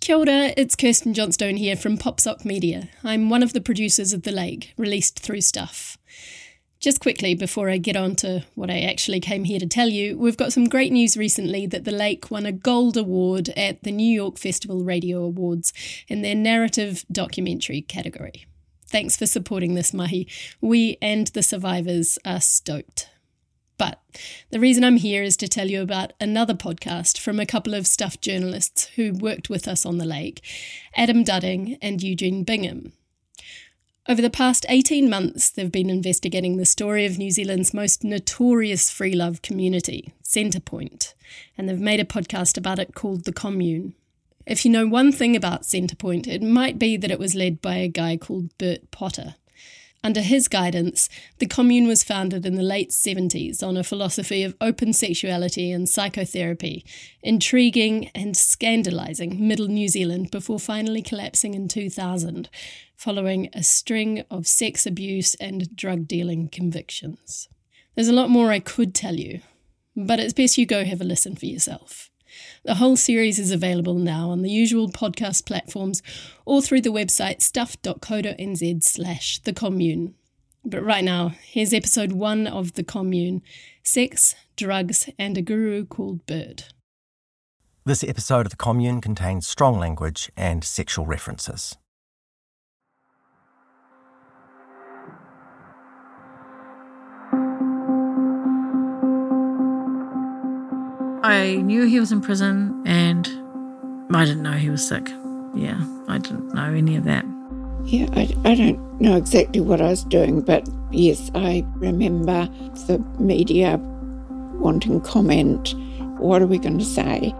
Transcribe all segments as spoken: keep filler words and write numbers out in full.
Kia ora, it's Kirsten Johnstone here from Popsock Media. I'm one of the producers of The Lake, released through Stuff. Just quickly, before I get on to what I actually came here to tell you, we've got some great news recently that The Lake won a gold award at the New York Festival Radio Awards in their narrative documentary category. Thanks for supporting this mahi. We and the survivors are stoked. But the reason I'm here is to tell you about another podcast from a couple of Stuff journalists who worked with us on The Lake, Adam Dudding and Eugene Bingham. Over the past eighteen months, they've been investigating the story of New Zealand's most notorious free love community, Centrepoint, and they've made a podcast about it called The Commune. If you know one thing about Centrepoint, it might be that it was led by a guy called Bert Potter. Under his guidance, the commune was founded in the late seventies on a philosophy of open sexuality and psychotherapy, intriguing and scandalising middle New Zealand before finally collapsing in two thousand, following a string of sex abuse and drug dealing convictions. There's a lot more I could tell you, but it's best you go have a listen for yourself. The whole series is available now on the usual podcast platforms or through the website stuff.co.nz slash the commune. But right now, here's episode one of The Commune, Sex, Drugs and a Guru Called Bert. This episode of The Commune contains strong language and sexual references. I knew he was in prison and I didn't know he was sick. Yeah, I didn't know any of that. Yeah, I, I don't know exactly what I was doing, but yes, I remember the media wanting comment. What are we going to say?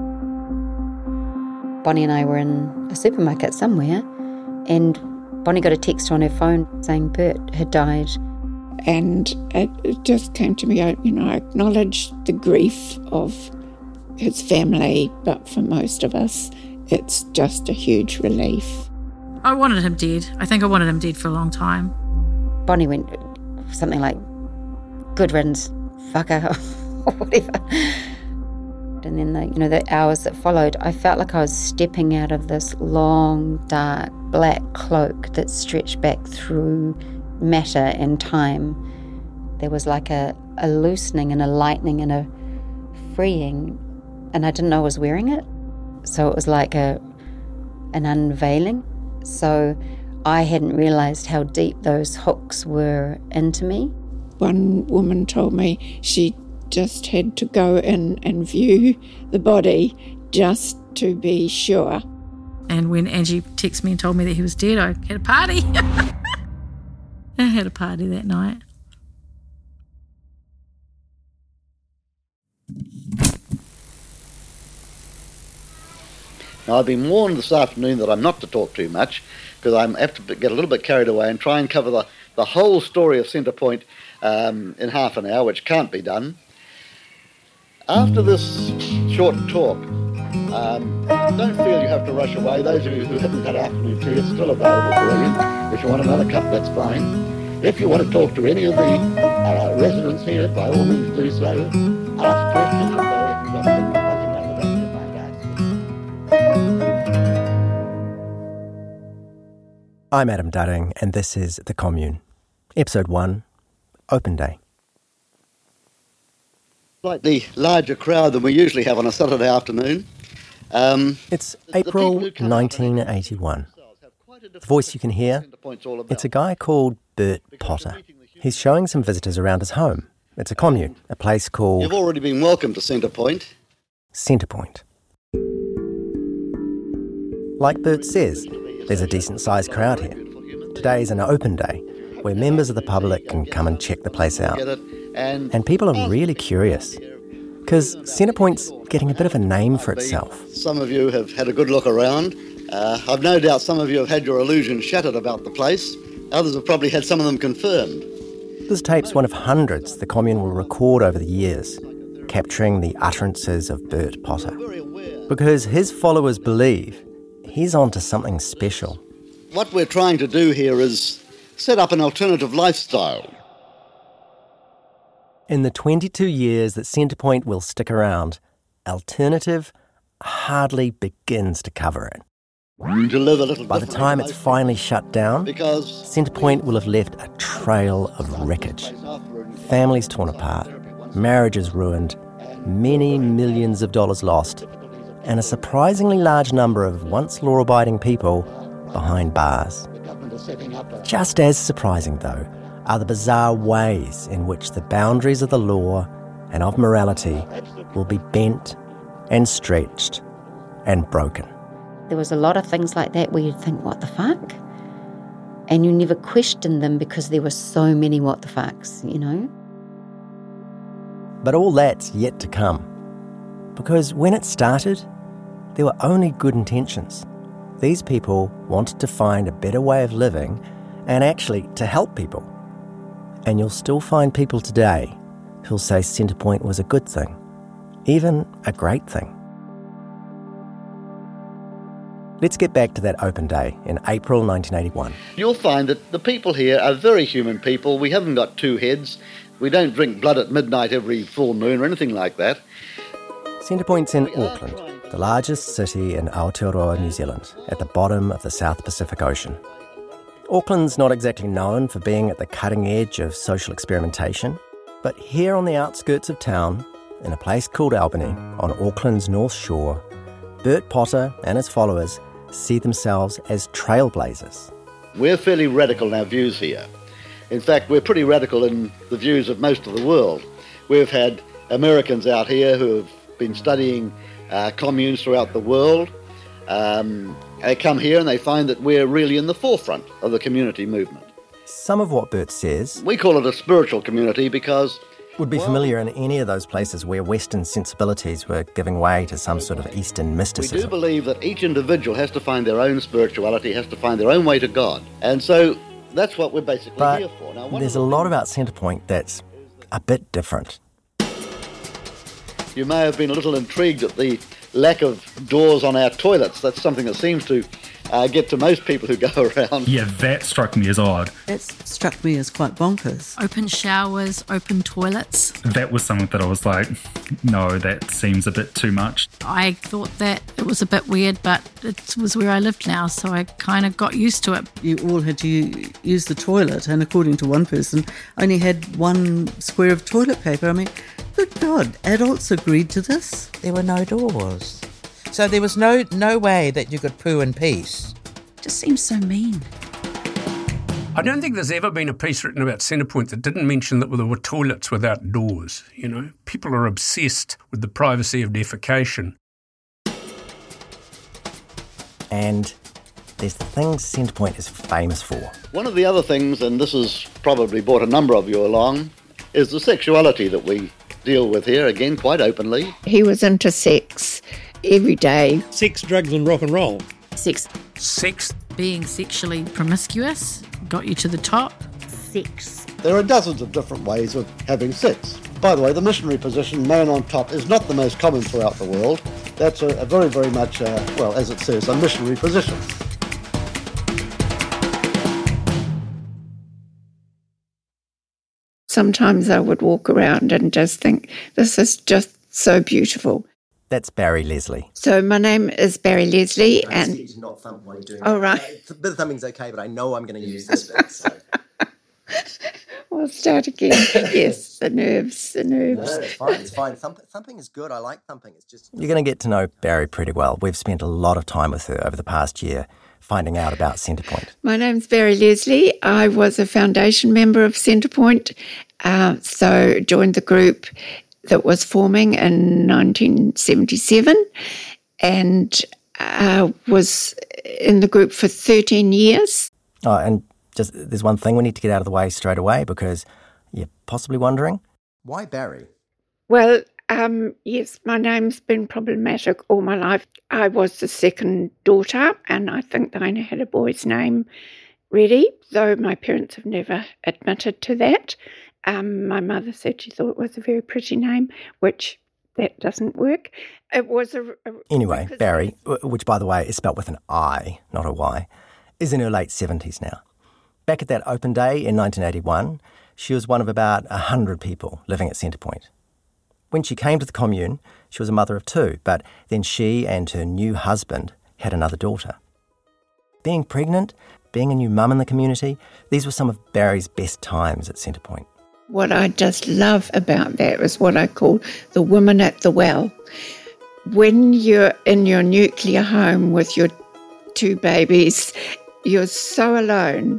Bonnie and I were in a supermarket somewhere and Bonnie got a text on her phone saying Bert had died. And it, it just came to me, I, you know, I acknowledged the grief of his family, but for most of us, it's just a huge relief. I wanted him dead. I think I wanted him dead for a long time. Bonnie went something like, good riddance, fucker, or whatever. And then, the, you know, the hours that followed, I felt like I was stepping out of this long, dark, black cloak that stretched back through matter and time. There was like a, a loosening and a lightening and a freeing, and I didn't know I was wearing it. So it was like a an unveiling. So I hadn't realised how deep those hooks were into me. One woman told me she just had to go in and view the body just to be sure. And when Angie texted me and told me that he was dead, I had a party. I had a party that night. Now, I've been warned this afternoon that I'm not to talk too much because I have to get a little bit carried away and try and cover the, the whole story of Centrepoint um, in half an hour, which can't be done. After this short talk, um, don't feel you have to rush away. Those of you who haven't had afternoon tea, it's still available for you. If you want another cup, that's fine. If you want to talk to any of the uh, residents here, by all means do so. Ask questions if you've got things buzzing around the back of your mind. I'm Adam Dudding, and this is The Commune. Episode one, Open Day. Slightly larger crowd than we usually have on a Saturday afternoon. Um, it's April nineteen eighty-one. The voice you can hear, it's a guy called Bert Potter. He's showing some visitors around his home. It's a commune, a place called... You've already been welcomed to Centrepoint. Centrepoint. Like Bert says, there's a decent-sized crowd here. Today's an open day, where members of the public can come and check the place out. And people are really curious, because Centrepoint's getting a bit of a name for itself. Some of you have had a good look around. Uh, I've no doubt some of you have had your illusions shattered about the place. Others have probably had some of them confirmed. This tape's one of hundreds the commune will record over the years, capturing the utterances of Bert Potter. Because his followers believe he's onto something special. What we're trying to do here is set up an alternative lifestyle. In the twenty-two years that Centrepoint will stick around, alternative, hardly begins to cover it. To live a little By the time it's finally shut down, because Centrepoint will have left a trail of wreckage. Families torn apart, marriages ruined, many millions of dollars lost, and a surprisingly large number of once law-abiding people behind bars. Just as surprising, though, are the bizarre ways in which the boundaries of the law and of morality will be bent and stretched and broken. There was a lot of things like that where you'd think, what the fuck? And you never questioned them because there were so many what the fucks, you know? But all that's yet to come. Because when it started, there were only good intentions. These people wanted to find a better way of living and actually to help people. And you'll still find people today who'll say Centrepoint was a good thing, even a great thing. Let's get back to that open day in April nineteen eighty-one. You'll find that the people here are very human people. We haven't got two heads. We don't drink blood at midnight every full moon or anything like that. Centrepoint's in Auckland, the largest city in Aotearoa, New Zealand, at the bottom of the South Pacific Ocean. Auckland's not exactly known for being at the cutting edge of social experimentation, but here on the outskirts of town, in a place called Albany, on Auckland's North Shore, Bert Potter and his followers see themselves as trailblazers. We're fairly radical in our views here. In fact, we're pretty radical in the views of most of the world. We've had Americans out here who have been studying uh, communes throughout the world. Um, they come here and they find that we're really in the forefront of the community movement. Some of what Bert says We call it a spiritual community because would be familiar in any of those places where Western sensibilities were giving way to some sort of Eastern mysticism. we do believe that each individual has to find their own spirituality, has to find their own way to God. And so that's what we're basically But here for. Now, one there's of a the lot things- about Centrepoint that's a bit different. You may have been a little intrigued at the lack of doors on our toilets. That's something that seems to uh, get to most people who go around. Yeah, that struck me as odd. That struck me as quite bonkers. Open showers, open toilets. That was something that I was like, no, that seems a bit too much. I thought that it was a bit weird, but it was where I lived now, so I kind of got used to it. You all had to u- use the toilet, and according to one person, only had one square of toilet paper. I mean, good God, adults agreed to this? There were no doors. So there was no no way that you could poo in peace. Just seems so mean. I don't think there's ever been a piece written about Centrepoint that didn't mention that there were toilets without doors. You know, people are obsessed with the privacy of defecation. And there's the things Centrepoint is famous for. One of the other things, and this has probably brought a number of you along, is the sexuality that we deal with here, again, quite openly. He was into sex every day. Sex, drugs and rock and roll. Sex. Sex. Being sexually promiscuous got you to the top. Sex. There are dozens of different ways of having sex. By the way, the missionary position, man on top, is not the most common throughout the world. That's a, a very, very much, uh, well, as it says, a missionary position. Sometimes I would walk around and just think, this is just so beautiful. That's Barry Leslie. So my name is Barry Leslie, I and need to not thump while you're doing oh that. right, A bit of thumping's okay, but I know I'm going to use this bit. So. we'll start again. Yes, the nerves, the nerves. No, it's fine. It's fine. Thump, thumping is good. I like thumping. It's just you're going to get to know Barry pretty well. We've spent a lot of time with her over the past year, finding out about Centrepoint. My name's Barry Leslie. I was a foundation member of Centrepoint, uh, so joined the group that was forming in nineteen seventy-seven and uh, was in the group for thirteen years. Oh, and just there's one thing we need to get out of the way straight away because you're possibly wondering, why Barry? Well, um, yes, my name's been problematic all my life. I was the second daughter, and I think Diana had a boy's name ready, though my parents have never admitted to that. Um, my mother said she thought it was a very pretty name, which that doesn't work. It was a... a anyway, Barry, which by the way is spelt with an I, not a Y, is in her late seventies now. Back at that open day in nineteen eighty-one, she was one of about one hundred people living at Centrepoint. When she came to the commune, she was a mother of two, but then she and her new husband had another daughter. Being pregnant, being a new mum in the community, these were some of Barry's best times at Centrepoint. What I just love about that was what I call the woman at the well. When you're in your nuclear home with your two babies, you're so alone.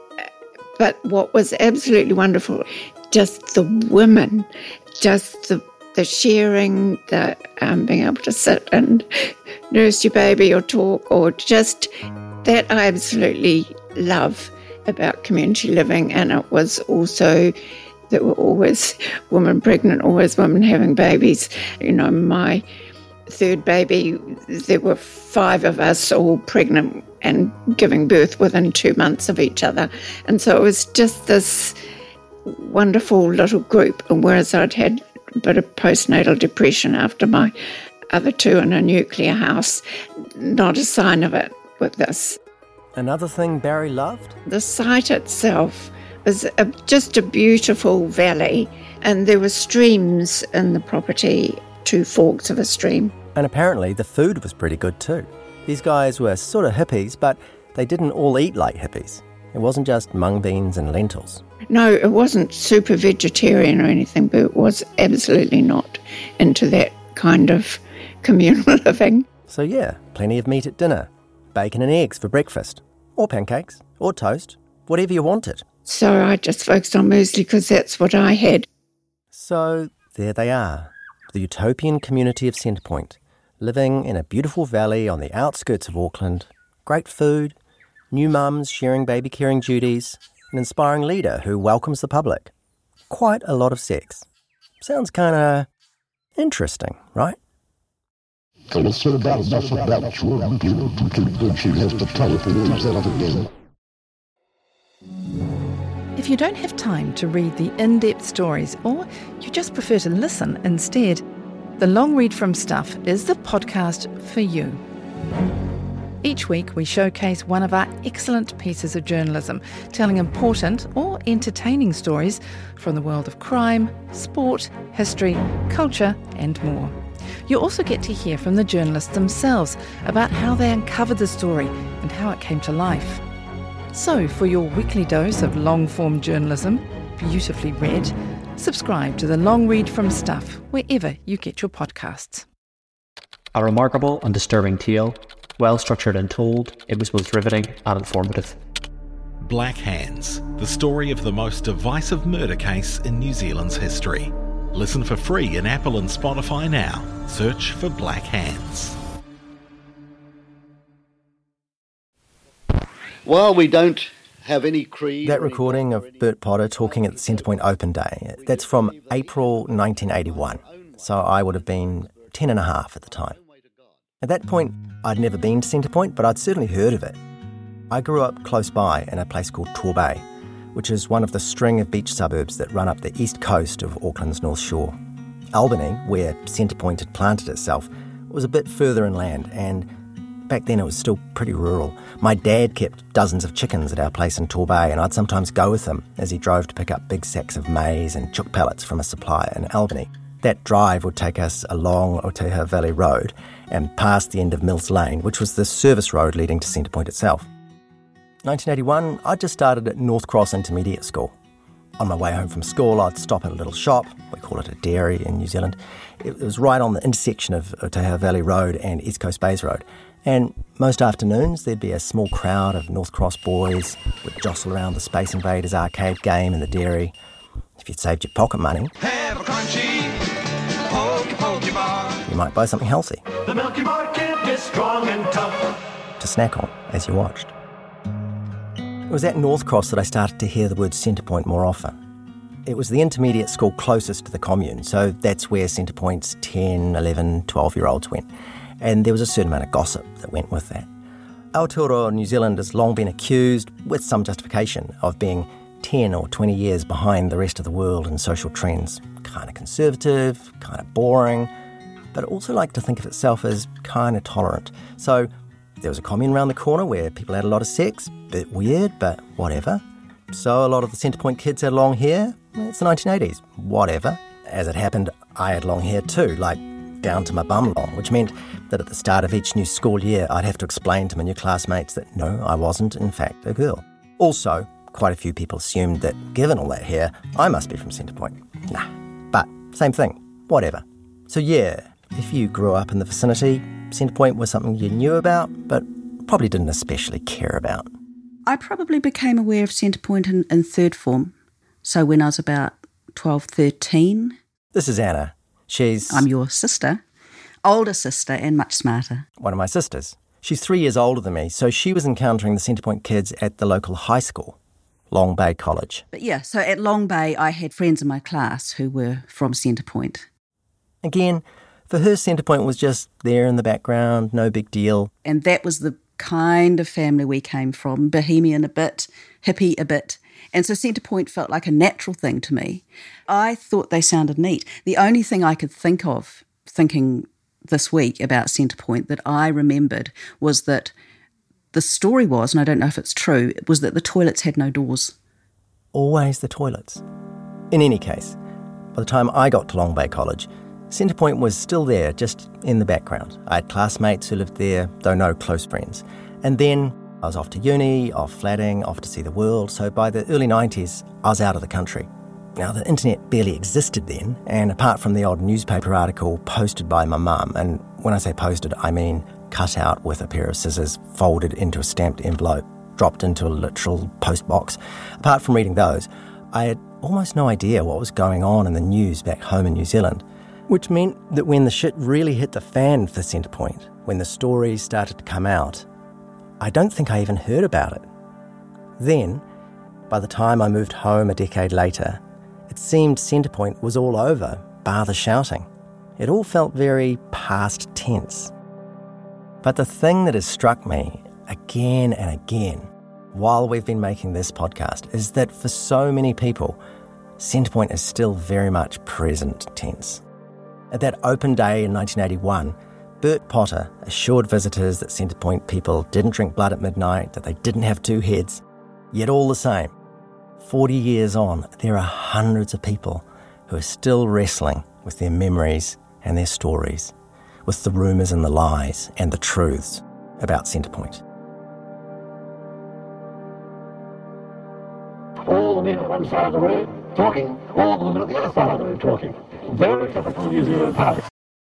But what was absolutely wonderful, just the women, just the the sharing, the um, being able to sit and nurse your baby or talk, or just that I absolutely love about community living. And it was also, there were always women pregnant, always women having babies. You know, my third baby, there were five of us all pregnant and giving birth within two months of each other. And so it was just this wonderful little group. And whereas I'd had a bit of postnatal depression after my other two in a nuclear house, not a sign of it with this. Another thing Barry loved? The site itself was a, just a beautiful valley, and there were streams in the property, two forks of a stream. And apparently the food was pretty good too. These guys were sort of hippies, but they didn't all eat like hippies. It wasn't just mung beans and lentils. No, it wasn't super vegetarian or anything, but it was absolutely not into that kind of communal living. So yeah, plenty of meat at dinner, bacon and eggs for breakfast, or pancakes, or toast, whatever you wanted. So I just focused on muesli because that's what I had. So there they are, the utopian community of Centrepoint, living in a beautiful valley on the outskirts of Auckland, great food, new mums sharing baby caring duties, an inspiring leader who welcomes the public. Quite a lot of sex. Sounds kind of interesting, right? Tell us about enough about you and you think she has to tell it and use that again. If you don't have time to read the in-depth stories, or you just prefer to listen instead, The Long Read from Stuff is the podcast for you. Each week we showcase one of our excellent pieces of journalism, telling important or entertaining stories from the world of crime, sport, history, culture and more. You also get to hear from the journalists themselves about how they uncovered the story and how it came to life. So for your weekly dose of long-form journalism, beautifully read, subscribe to The Long Read from Stuff wherever you get your podcasts. A remarkable and disturbing tale, well structured and told, it was both riveting and informative. Black Hands, the story of the most divisive murder case in New Zealand's history. Listen for free in Apple and Spotify now. Search for Black Hands. While we don't have any creed... That recording of Bert Potter talking at the Centrepoint Open Day, that's from April nineteen eighty-one, so I would have been ten and a half at the time. At that point, I'd never been to Centrepoint, but I'd certainly heard of it. I grew up close by in a place called Torbay, which is one of the string of beach suburbs that run up the east coast of Auckland's North Shore. Albany, where Centrepoint had planted itself, was a bit further inland, and back then it was still pretty rural. My dad kept dozens of chickens at our place in Torbay, and I'd sometimes go with him as he drove to pick up big sacks of maize and chook pellets from a supplier in Albany. That drive would take us along Oteha Valley Road and past the end of Mills Lane, which was the service road leading to Centrepoint itself. nineteen eighty-one, I just started at North Cross Intermediate School. On my way home from school, I'd stop at a little shop. We call it a dairy in New Zealand. It was right on the intersection of Oteha Valley Road and East Coast Bays Road. And most afternoons, there'd be a small crowd of North Cross boys would jostle around the Space Invaders arcade game in the dairy. If you'd saved your pocket money, have a crunchy pokey pokey bar. You might buy something healthy. The Milky Market is strong and tough to snack on as you watched. It was at North Cross that I started to hear the word Centrepoint more often. It was the intermediate school closest to the commune, so that's where Centrepoint's ten, eleven, twelve-year-olds went. And there was a certain amount of gossip that went with that. Aotearoa New Zealand has long been accused, with some justification, of being ten or twenty years behind the rest of the world in social trends. Kind of conservative, kind of boring, but also like to think of itself as kind of tolerant. So there was a commune around the corner where people had a lot of sex. Bit weird, but whatever. So a lot of the Centrepoint kids had long hair. It's the nineteen eighties. Whatever. as it happened, I had long hair too, like down to my bum long, which meant that at the start of each new school year, I'd have to explain to my new classmates that no, I wasn't, in fact, a girl. Also, quite a few people assumed that, given all that hair, I must be from Centrepoint. Nah, but same thing, whatever. So yeah, if you grew up in the vicinity, Centrepoint was something you knew about, but probably didn't especially care about. I probably became aware of Centrepoint in, in third form, so when I was about twelve, thirteen. This is Anna. She's... I'm your sister, older sister and much smarter. One of my sisters. She's three years older than me, so she was encountering the Centrepoint kids at the local high school, Long Bay College. But yeah, so at Long Bay I had friends in my class who were from Centrepoint. Again, for her, Centrepoint was just there in the background, no big deal. And that was the kind of family we came from, bohemian a bit, hippie a bit. And so Centrepoint felt like a natural thing to me. I thought they sounded neat. The only thing I could think of, thinking this week about Centrepoint, that I remembered was that the story was, and I don't know if it's true, was that the toilets had no doors. Always the toilets. In any case, by the time I got to Long Bay College, Centrepoint was still there, just in the background. I had classmates who lived there, though no close friends. And then I was off to uni, off flatting, off to see the world, so by the early nineties, I was out of the country. Now, the internet barely existed then, and apart from the odd newspaper article posted by my mum, and when I say posted, I mean cut out with a pair of scissors, folded into a stamped envelope, dropped into a literal post box. Apart from reading those, I had almost no idea what was going on in the news back home in New Zealand, which meant that when the shit really hit the fan for Centrepoint, when the stories started to come out, I don't think I even heard about it. Then, by the time I moved home a decade later, it seemed Centrepoint was all over, bar the shouting. It all felt very past tense. But the thing that has struck me again and again while we've been making this podcast is that for so many people, Centrepoint is still very much present tense. At that open day in nineteen eighty-one, Bert Potter assured visitors that Centrepoint people didn't drink blood at midnight, that they didn't have two heads. Yet all the same, forty years on, there are hundreds of people who are still wrestling with their memories and their stories, with the rumours and the lies and the truths about Centrepoint. All the men on one side of the road talking, all the women on the other side of the road talking. Very typical New Zealand party.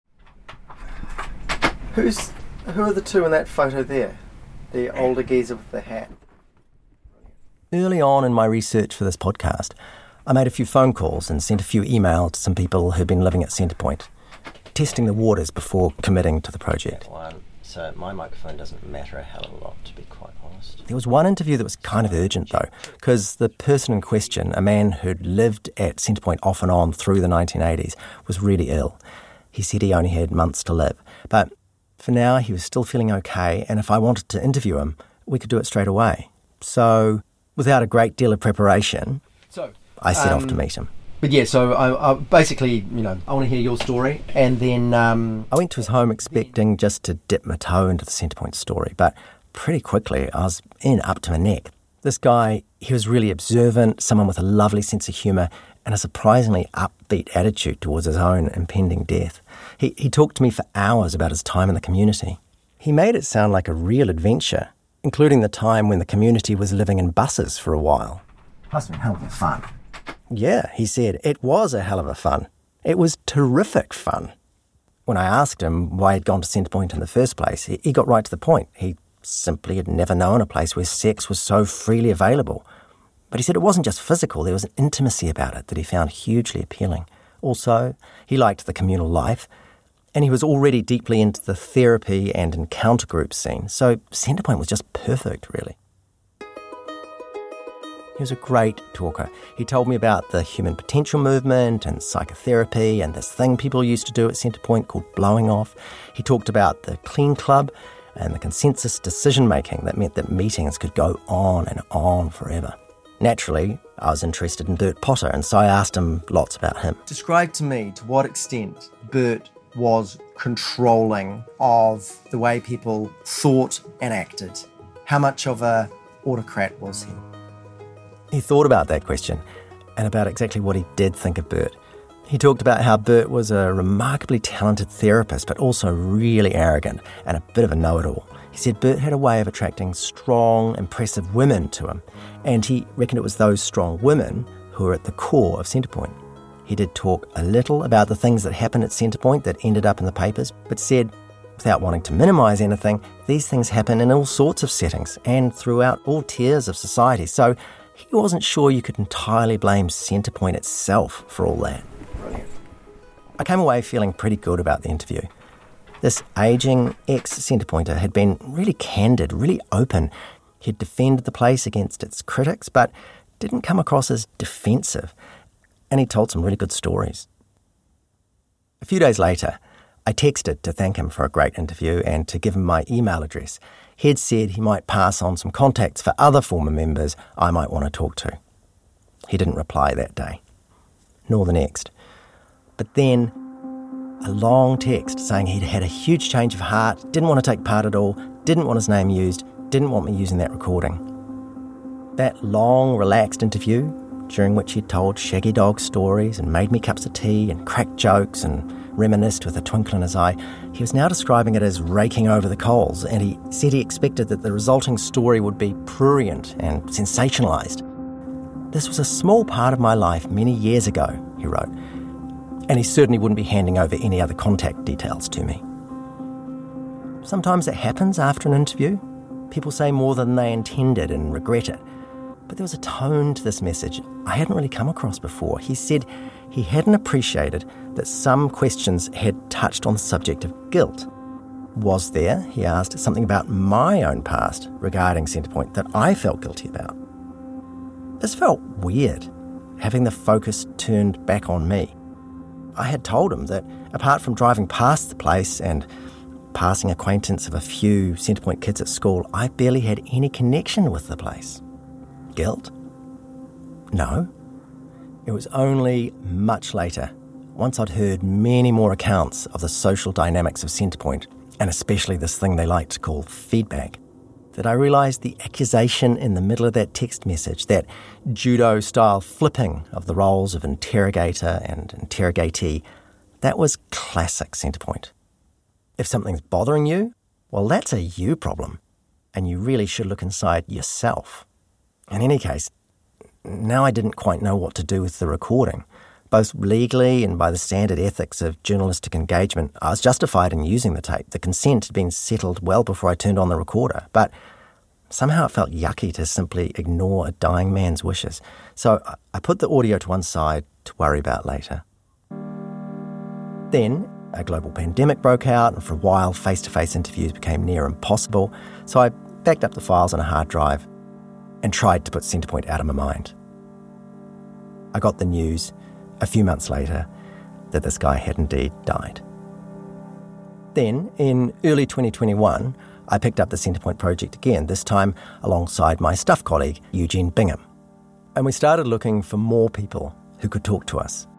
Who's, who are the two in that photo there? The older geezer with the hat. Early on in my research for this podcast, I made a few phone calls and sent a few emails to some people who'd been living at Centrepoint, testing the waters before committing to the project. One, so my microphone doesn't matter a hell of a lot, to be quite honest. There was one interview that was kind of urgent, though, because the person in question, a man who'd lived at Centrepoint off and on through the nineteen eighties, was really ill. He said he only had months to live. But for now, he was still feeling okay, and if I wanted to interview him, we could do it straight away. So, without a great deal of preparation, so, I set um, off to meet him. But yeah, so I, I basically, you know, I want to hear your story, and then... Um, I went to his home expecting just to dip my toe into the Centrepoint story, but pretty quickly I was in up to my neck. This guy, he was really observant, someone with a lovely sense of humour, and a surprisingly upbeat attitude towards his own impending death. He, he talked to me for hours about his time in the community. He made it sound like a real adventure, including the time when the community was living in buses for a while. Must have been hell of a fun. Yeah, he said, it was a hell of a fun. It was terrific fun. When I asked him why he'd gone to Centrepoint in the first place, he, he got right to the point. He simply had never known a place where sex was so freely available. But he said it wasn't just physical, there was an intimacy about it that he found hugely appealing. Also, he liked the communal life, and he was already deeply into the therapy and encounter group scene, so Centrepoint was just perfect, really. He was a great talker. He told me about the human potential movement and psychotherapy and this thing people used to do at Centrepoint called blowing off. He talked about the Clean Club and the consensus decision-making that meant that meetings could go on and on forever. Naturally, I was interested in Bert Potter, and so I asked him lots about him. Describe to me to what extent Bert was controlling of the way people thought and acted. How much of a autocrat was he? He thought about that question and about exactly what he did think of Bert. He talked about how Bert was a remarkably talented therapist, but also really arrogant and a bit of a know-it-all. He said Bert had a way of attracting strong, impressive women to him, and he reckoned it was those strong women who were at the core of Centrepoint. He did talk a little about the things that happened at Centrepoint that ended up in the papers, but said, without wanting to minimise anything, these things happen in all sorts of settings and throughout all tiers of society, so he wasn't sure you could entirely blame Centrepoint itself for all that. I came away feeling pretty good about the interview. This ageing ex-Centrepointer had been really candid, really open. He'd defended the place against its critics, but didn't come across as defensive. And he told some really good stories. A few days later, I texted to thank him for a great interview and to give him my email address. He'd said he might pass on some contacts for other former members I might want to talk to. He didn't reply that day, nor the next. But then, a long text saying he'd had a huge change of heart, didn't want to take part at all, didn't want his name used, didn't want me using that recording. That long, relaxed interview, during which he'd told shaggy dog stories and made me cups of tea and cracked jokes and reminisced with a twinkle in his eye, he was now describing it as raking over the coals, and he said he expected that the resulting story would be prurient and sensationalised. This was a small part of my life many years ago, he wrote, and he certainly wouldn't be handing over any other contact details to me. Sometimes it happens after an interview. People say more than they intended and regret it. But there was a tone to this message I hadn't really come across before. He said he hadn't appreciated that some questions had touched on the subject of guilt. Was there, he asked, something about my own past regarding Centrepoint that I felt guilty about? This felt weird, having the focus turned back on me. I had told him that apart from driving past the place and passing acquaintance of a few Centrepoint kids at school, I barely had any connection with the place. Guilt? No. It was only much later, once I'd heard many more accounts of the social dynamics of Centrepoint, and especially this thing they like to call feedback, that I realised the accusation in the middle of that text message, that judo-style flipping of the roles of interrogator and interrogatee, that was classic Centrepoint. If something's bothering you, well, that's a you problem, and you really should look inside yourself. In any case, now I didn't quite know what to do with the recording. Both legally and by the standard ethics of journalistic engagement, I was justified in using the tape. The consent had been settled well before I turned on the recorder, but somehow it felt yucky to simply ignore a dying man's wishes. So I put the audio to one side to worry about later. Then a global pandemic broke out, and for a while face-to-face interviews became near impossible, so I backed up the files on a hard drive and tried to put Centrepoint out of my mind. I got the news a few months later that this guy had indeed died. Then, in early twenty twenty-one, I picked up the Centrepoint project again, this time alongside my Stuff colleague, Eugene Bingham. And we started looking for more people who could talk to us.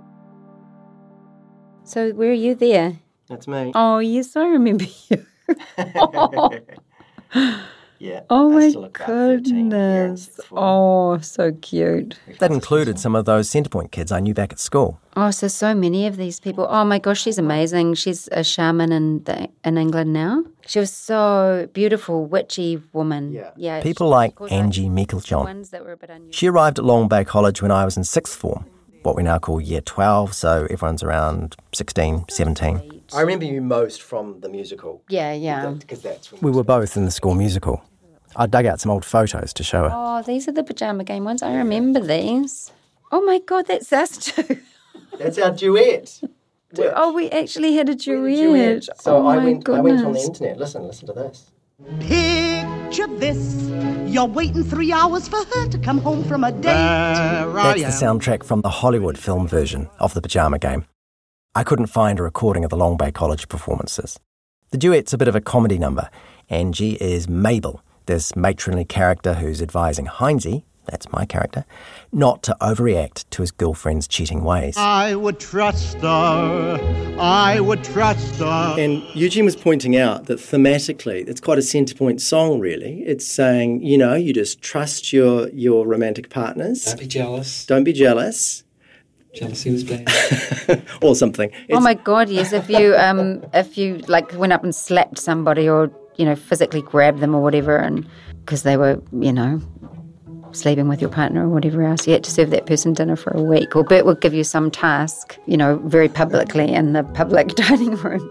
So were you there? That's me. Oh, yes, I remember you. Oh. Yeah. Oh my goodness. Oh, so cute. That included some of those Centrepoint kids I knew back at school. Oh, so so many of these people. Oh my gosh, she's amazing. She's a shaman in the, in England now. She was so beautiful, witchy woman. Yeah. yeah People like Angie Meiklejohn. She arrived at Long Bay College when I was in sixth form, what we now call year twelve, so everyone's around sixteen, seventeen. I remember you most from the musical. Yeah, yeah. Because that's when we were both in the school musical. I dug out some old photos to show her. Oh, these are the Pajama Game ones. I remember these. Oh my God, that's us too. That's our duet. duet. Oh, we actually had a duet. We had a duet. So oh I my went. goodness. I went on the internet. Listen, listen to this. Picture this. You're waiting three hours for her to come home from a date. That's the soundtrack from the Hollywood film version of the Pajama Game. I couldn't find a recording of the Long Bay College performances. The duet's a bit of a comedy number. Angie is Mabel, this matronly character who's advising Heinzie, that's my character, not to overreact to his girlfriend's cheating ways. I would trust her. I would trust her. And Eugene was pointing out that thematically, it's quite a Centrepoint song, really. It's saying, you know, you just trust your, your romantic partners. Don't be jealous. Don't be jealous. jealousy was blamed. Or something. Oh my God, yes. If you um if you like went up and slapped somebody or, you know, physically grabbed them or whatever, and because they were, you know, sleeping with your partner or whatever else, you had to serve that person dinner for a week. Or Bert would give you some task, you know, very publicly in the public dining room.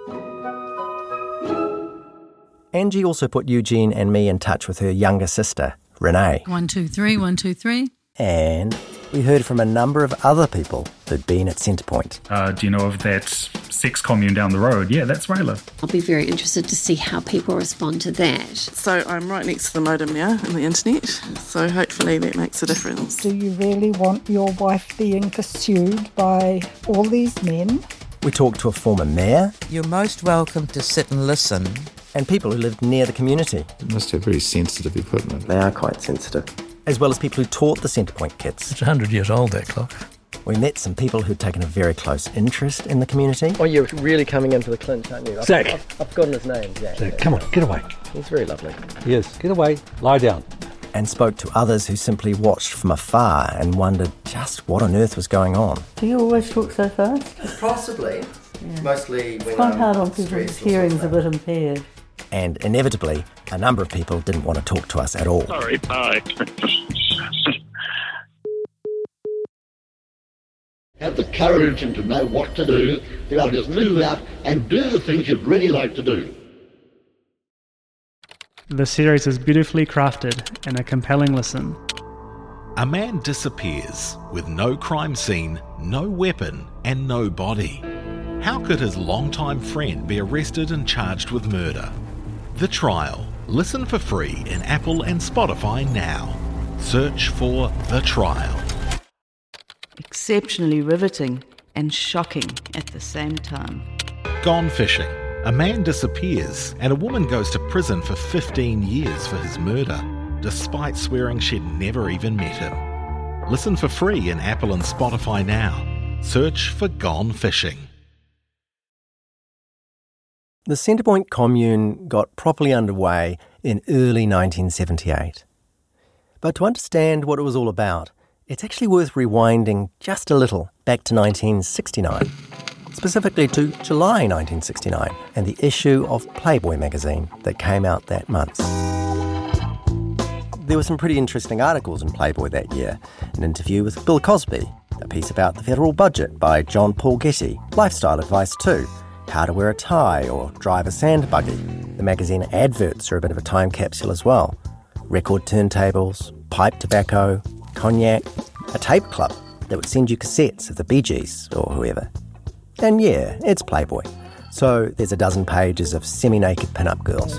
Angie also put Eugene and me in touch with her younger sister, Renee. One, two, three, one, two, three. And we heard from a number of other people who'd been at Centrepoint. Uh, do you know of that sex commune down the road? Yeah, that's where I live. I'll be very interested to see how people respond to that. So I'm right next to the modem now on the internet, so hopefully that makes a difference. Do you really want your wife being pursued by all these men? We talked to a former mayor. You're most welcome to sit and listen. And people who lived near the community. It must have very sensitive equipment. They are quite sensitive. As well as people who taught the Centrepoint kids. It's one hundred years old, that clock. We met some people who'd taken a very close interest in the community. Oh, you're really coming in for the clinch, aren't you? I've, Zach. I've, I've forgotten his name. Zach, Zach, come on, get away. He's very lovely. Yes, get away, lie down. And spoke to others who simply watched from afar and wondered just what on earth was going on. Do you always talk so fast? Possibly. Yeah. Mostly when it's quite I'm hard on people's hearing's a bit impaired. And inevitably, a number of people didn't want to talk to us at all. Sorry, bye. Have the courage and to know what to do, to be able to just move out and do the things you'd really like to do. The series is beautifully crafted and a compelling listen. A man disappears with no crime scene, no weapon, and no body. How could his longtime friend be arrested and charged with murder? The Trial. Listen for free in Apple and Spotify now. Search for The Trial. Exceptionally riveting and shocking at the same time. Gone Fishing. A man disappears and a woman goes to prison for fifteen years for his murder, despite swearing she'd never even met him. Listen for free in Apple and Spotify now. Search for Gone Fishing. The Centrepoint commune got properly underway in early nineteen seventy-eight. But to understand what it was all about, it's actually worth rewinding just a little back to nineteen sixty-nine, specifically to July nineteen sixty-nine and the issue of Playboy magazine that came out that month. There were some pretty interesting articles in Playboy that year. An interview with Bill Cosby, a piece about the federal budget by John Paul Getty, lifestyle advice too, how to wear a tie or drive a sand buggy. The magazine adverts are a bit of a time capsule as well. Record turntables, pipe tobacco, cognac, a tape club that would send you cassettes of the Bee Gees or whoever. And yeah, it's Playboy. So there's a dozen pages of semi-naked pin-up girls.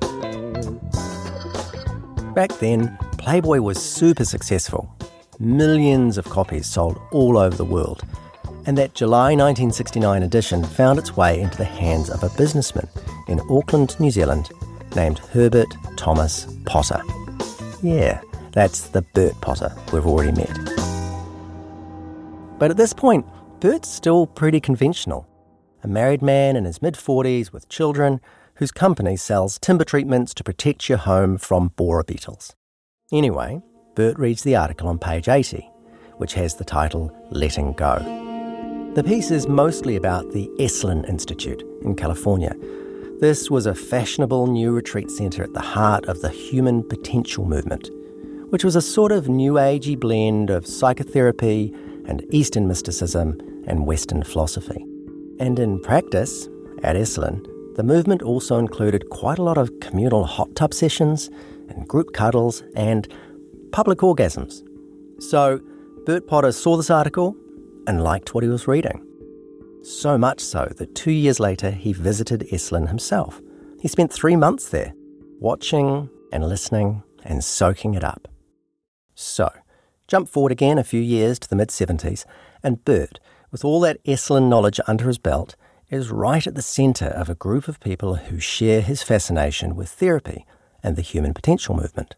Back then, Playboy was super successful. Millions of copies sold all over the world. And that July nineteen sixty-nine edition found its way into the hands of a businessman in Auckland, New Zealand, named Herbert Thomas Potter. Yeah, that's the Bert Potter we've already met. But at this point, Bert's still pretty conventional. A married man in his mid-forties with children whose company sells timber treatments to protect your home from borer beetles. Anyway, Bert reads the article on page eighty, which has the title Letting Go. The piece is mostly about the Esalen Institute in California. This was a fashionable new retreat centre at the heart of the human potential movement, which was a sort of new agey blend of psychotherapy and Eastern mysticism and Western philosophy. And in practice, at Esalen, the movement also included quite a lot of communal hot tub sessions and group cuddles and public orgasms. So Bert Potter saw this article and liked what he was reading. So much so that two years later he visited Esalen himself. He spent three months there, watching and listening and soaking it up. So, jump forward again a few years to the mid-seventies, and Bert, with all that Esalen knowledge under his belt, is right at the centre of a group of people who share his fascination with therapy and the human potential movement.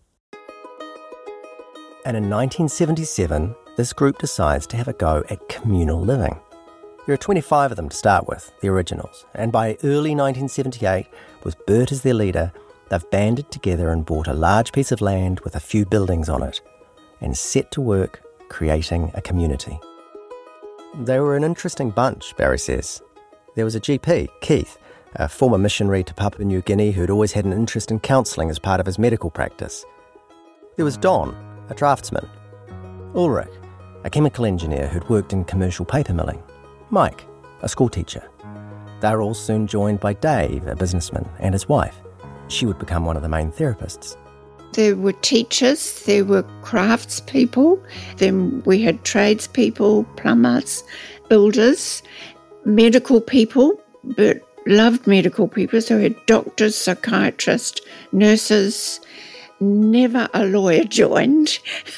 And in nineteen seventy-seven, this group decides to have a go at communal living. There are twenty-five of them to start with, the originals, and by early nineteen seventy-eight, with Bert as their leader, they've banded together and bought a large piece of land with a few buildings on it, and set to work creating a community. They were an interesting bunch, Barry says. There was a G P, Keith, a former missionary to Papua New Guinea who'd always had an interest in counselling as part of his medical practice. There was Don, a draftsman. Ulrich, a chemical engineer who'd worked in commercial paper milling. Mike, a schoolteacher. They were all soon joined by Dave, a businessman, and his wife. She would become one of the main therapists. There were teachers, there were craftspeople, then we had tradespeople, plumbers, builders, medical people, but loved medical people, so we had doctors, psychiatrists, nurses. Never a lawyer joined.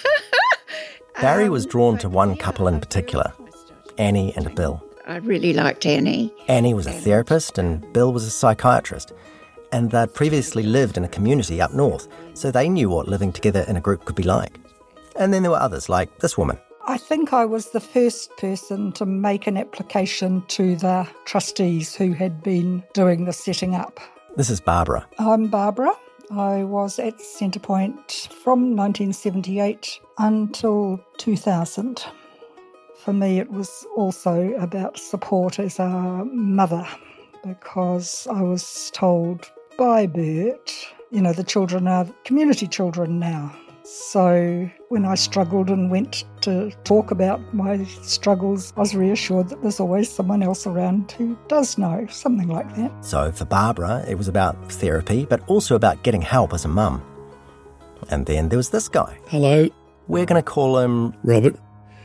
Barry was drawn to one couple in particular, Annie and Bill. I really liked Annie. Annie was a therapist and Bill was a psychiatrist. And they'd previously lived in a community up north, so they knew what living together in a group could be like. And then there were others, like this woman. I think I was the first person to make an application to the trustees who had been doing the setting up. This is Barbara. I'm Barbara. I was at Centrepoint from nineteen seventy-eight until two thousand. For me, it was also about support as a mother, because I was told by Bert, you know, the children are community children now. So when I struggled and went to talk about my struggles, I was reassured that there's always someone else around who does know, something like that. So for Barbara, it was about therapy, but also about getting help as a mum. And then there was this guy. Hello. We're going to call him... Robert.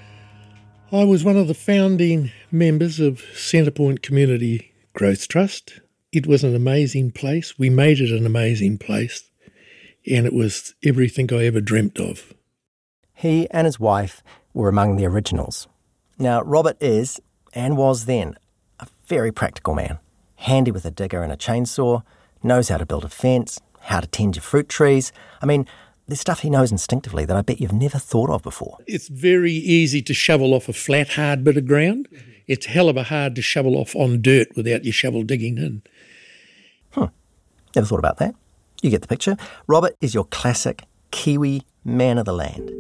I was one of the founding members of Centrepoint Community Growth Trust. It was an amazing place. We made it an amazing place. And it was everything I ever dreamt of. He and his wife were among the originals. Now, Robert is, and was then, a very practical man. Handy with a digger and a chainsaw, knows how to build a fence, how to tend your fruit trees. I mean, there's stuff he knows instinctively that I bet you've never thought of before. It's very easy to shovel off a flat, hard bit of ground. It's hell of a hard to shovel off on dirt without your shovel digging in. Hmm. Never thought about that. You get the picture. Robert is your classic Kiwi man of the land.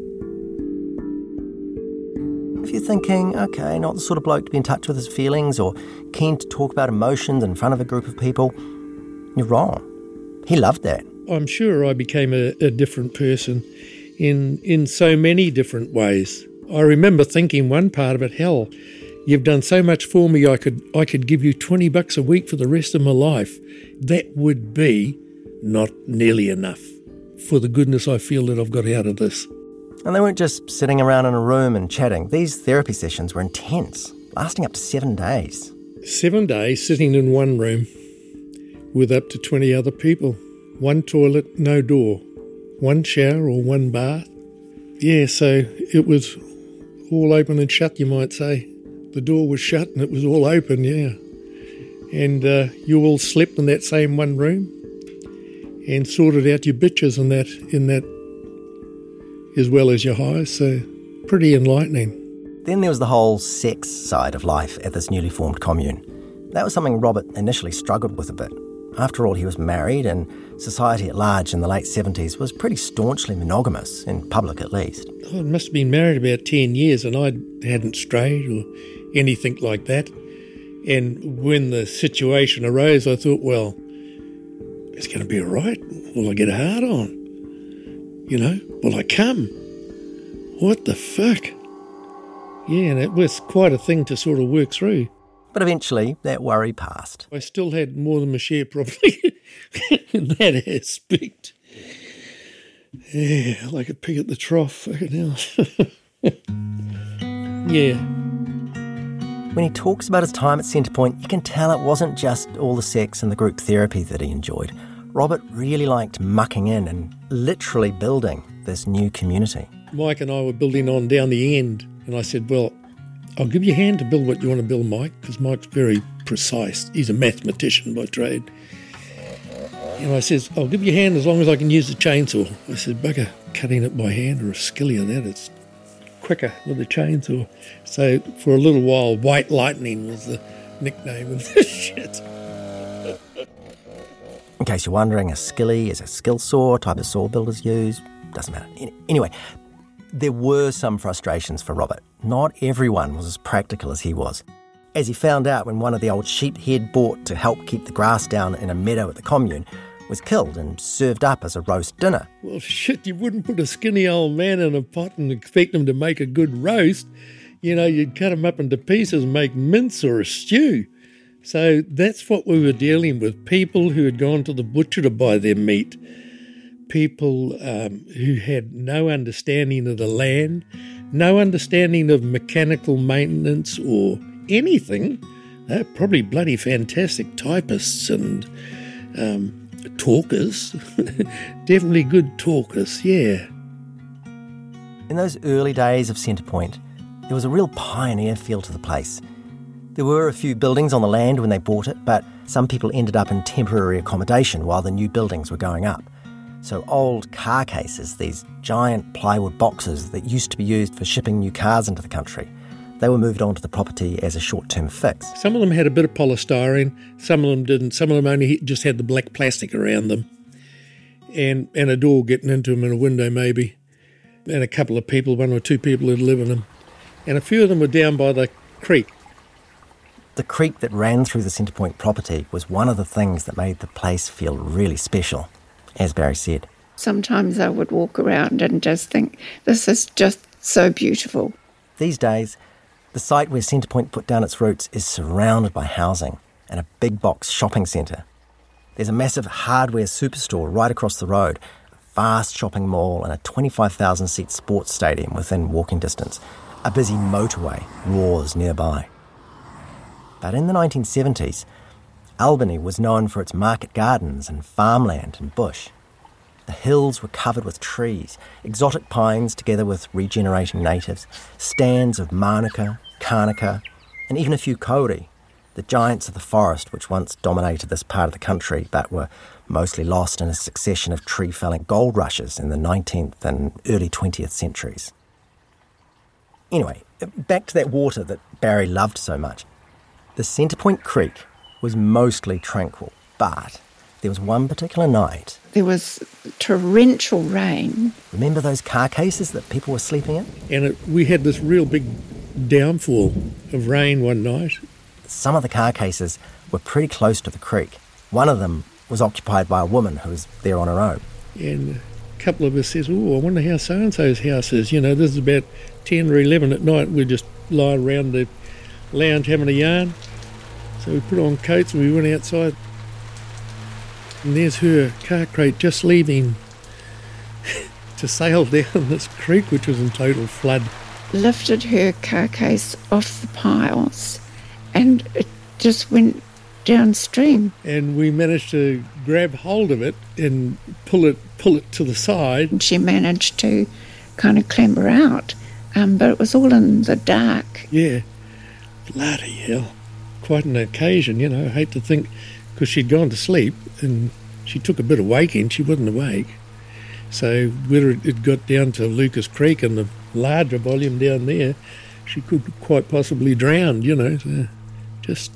If you're thinking, okay, not the sort of bloke to be in touch with his feelings or keen to talk about emotions in front of a group of people, you're wrong. He loved that. I'm sure I became a, a different person in in so many different ways. I remember thinking one part of it, hell, you've done so much for me, I could I could give you twenty bucks a week for the rest of my life. That would be not nearly enough for the goodness I feel that I've got out of this. And they weren't just sitting around in a room and chatting. These therapy sessions were intense, lasting up to seven days. Seven days sitting in one room with up to twenty other people. One toilet, no door. One shower or one bath. Yeah, so it was all open and shut, you might say. The door was shut and it was all open, yeah. And uh, you all slept in that same one room and sorted out your bitches in that, in that as well as your highs, so pretty enlightening. Then there was the whole sex side of life at this newly formed commune. That was something Robert initially struggled with a bit. After all, he was married, and society at large in the late seventies was pretty staunchly monogamous, in public at least. I must have been married about ten years and I hadn't strayed or anything like that. And when the situation arose, I thought, well, it's going to be all right. Will I get a hard on? You know, will I come? What the fuck? Yeah, and it was quite a thing to sort of work through. But eventually, that worry passed. I still had more than my share, probably, in that aspect. Yeah, like a pig at the trough, fucking hell. Yeah. When he talks about his time at Centrepoint, you can tell it wasn't just all the sex and the group therapy that he enjoyed. Robert really liked mucking in and literally building this new community. Mike and I were building on down the end, and I said, well, I'll give you a hand to build what you want to build, Mike, because Mike's very precise. He's a mathematician by trade. And I says, I'll give you a hand as long as I can use the chainsaw. I said, bugger, cutting it by hand or a skilly or that, it's quicker with a chainsaw. So for a little while, White Lightning was the nickname of this shit. In case you're wondering, a skilly is a skill saw, type of saw builders use. Doesn't matter. Anyway, There were some frustrations for Robert. Not everyone was as practical as he was. As he found out when one of the old sheep he'd bought to help keep the grass down in a meadow at the commune was killed and served up as a roast dinner. Well, shit, you wouldn't put a skinny old man in a pot and expect him to make a good roast. You know, you'd cut him up into pieces and make mince or a stew. So that's what we were dealing with, people who had gone to the butcher to buy their meat, people um, who had no understanding of the land, no understanding of mechanical maintenance or anything. They're probably bloody fantastic typists and um, talkers. Definitely good talkers, yeah. In those early days of Centrepoint, there was a real pioneer feel to the place. There were a few buildings on the land when they bought it, but some people ended up in temporary accommodation while the new buildings were going up. So old car cases, these giant plywood boxes that used to be used for shipping new cars into the country, they were moved onto the property as a short-term fix. Some of them had a bit of polystyrene, some of them didn't. Some of them only just had the black plastic around them and, and a door getting into them and a window maybe, and a couple of people, one or two people who'd live in them. And a few of them were down by the creek. The creek that ran through the Centrepoint property was one of the things that made the place feel really special, as Barry said. Sometimes I would walk around and just think, this is just so beautiful. These days, the site where Centrepoint put down its roots is surrounded by housing and a big box shopping centre. There's a massive hardware superstore right across the road, a vast shopping mall and a twenty-five thousand seat sports stadium within walking distance. A busy motorway roars nearby. But in the nineteen seventies, Albany was known for its market gardens and farmland and bush. The hills were covered with trees, exotic pines together with regenerating natives, stands of manuka, karnika, and even a few kauri, the giants of the forest which once dominated this part of the country but were mostly lost in a succession of tree-felling gold rushes in the nineteenth and early twentieth centuries. Anyway, back to that water that Barry loved so much. The Centrepoint Creek was mostly tranquil, but there was one particular night. There was torrential rain. Remember those car cases that people were sleeping in? And it, we had this real big downfall of rain one night. Some of the car cases were pretty close to the creek. One of them was occupied by a woman who was there on her own. And a couple of us says, oh, I wonder how so-and-so's house is. You know, this is about ten or eleven at night. We just lie around the lounge having a yarn. So we put on coats and we went outside. And there's her car crate just leaving to sail down this creek, which was in total flood. Lifted her car case off the piles and it just went downstream. And we managed to grab hold of it and pull it pull it to the side. And she managed to kind of clamber out, um, but it was all in the dark. Yeah, bloody hell. Quite an occasion, you know. I hate to think, because she'd gone to sleep and she took a bit of waking, she wasn't awake. So whether it got down to Lucas Creek and the larger volume down there, she could quite possibly drown, you know. So just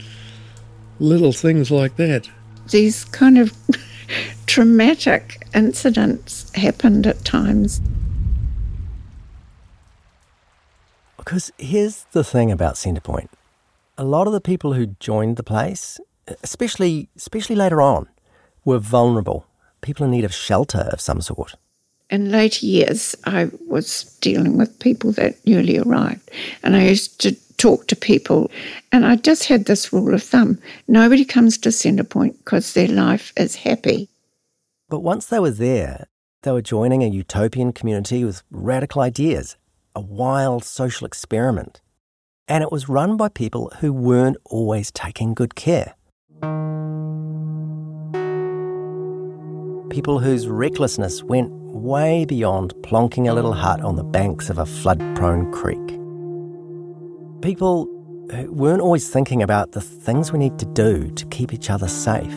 little things like that. These kind of traumatic incidents happened at times. Because here's the thing about Centrepoint. A lot of the people who joined the place, especially especially later on, were vulnerable, people in need of shelter of some sort. In later years, I was dealing with people that newly arrived, and I used to talk to people, and I just had this rule of thumb. Nobody comes to Centrepoint because their life is happy. But once they were there, they were joining a utopian community with radical ideas, a wild social experiment. And it was run by people who weren't always taking good care. People whose recklessness went way beyond plonking a little hut on the banks of a flood-prone creek. People who weren't always thinking about the things we need to do to keep each other safe.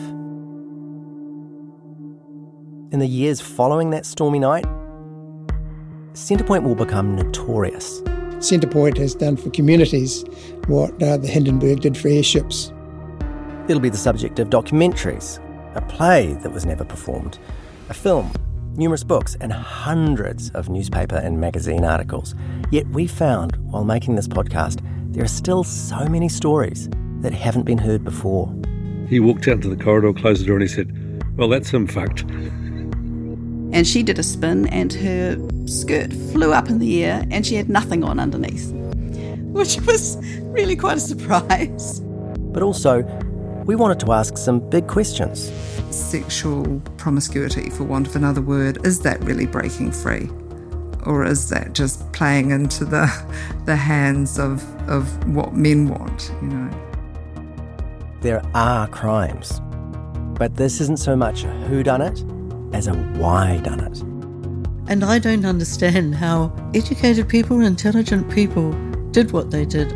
In the years following that stormy night, Centrepoint will become notorious. Centrepoint has done for communities what uh, the Hindenburg did for airships. It'll be the subject of documentaries, a play that was never performed, a film, numerous books and hundreds of newspaper and magazine articles. Yet we found, while making this podcast, there are still so many stories that haven't been heard before. He walked out into the corridor, closed the door, and he said, "Well, that's him fucked." And she did a spin and her skirt flew up in the air and she had nothing on underneath, which was really quite a surprise. But also, we wanted to ask some big questions. Sexual promiscuity, for want of another word, is that really breaking free? Or is that just playing into the the hands of, of what men want, you know? There are crimes, but this isn't so much a whodunit as a why done it. And I don't understand how educated people, intelligent people did what they did.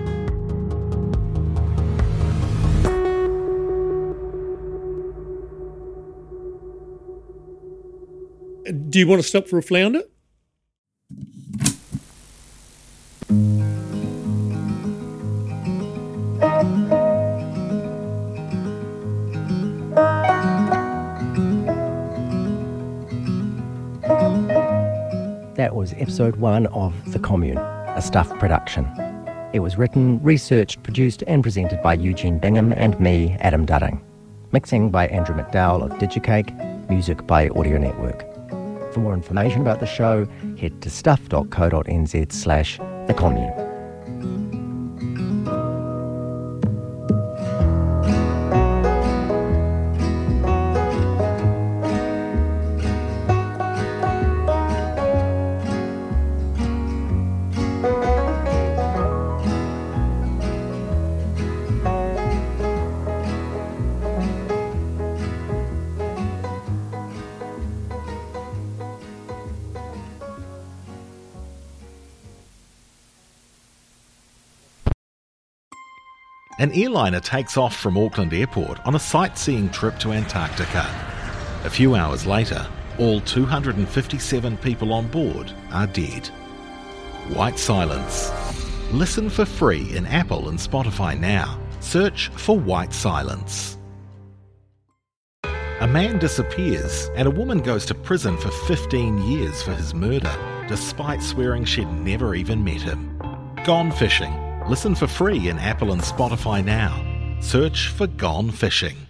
Do you want to stop for a flounder? That was episode one of The Commune, a Stuff production. It was written, researched, produced and presented by Eugene Bingham and me, Adam Dudding. Mixing by Andrew McDowell of Digicake, music by Audio Network. For more information about the show, head to stuff.co.nz slash The Commune. An airliner takes off from Auckland Airport on a sightseeing trip to Antarctica. A few hours later, all two hundred fifty-seven people on board are dead. White Silence. Listen for free in Apple and Spotify now. Search for White Silence. A man disappears and a woman goes to prison for fifteen years for his murder, despite swearing she'd never even met him. Gone Fishing. Listen for free in Apple and Spotify now. Search for Gone Fishing.